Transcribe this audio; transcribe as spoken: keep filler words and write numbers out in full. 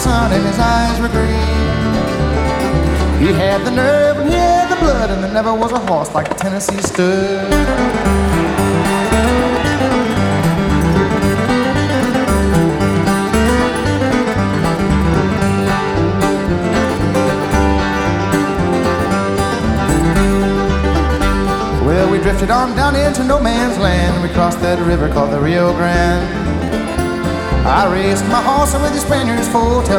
sun and his eyes were green. He had the nerve and he had the blood, and there never was a horse like the Tennessee Stud. Well, we drifted on down into no man's land. We crossed that river called the Rio Grande. I raced my horse with the Spaniards full till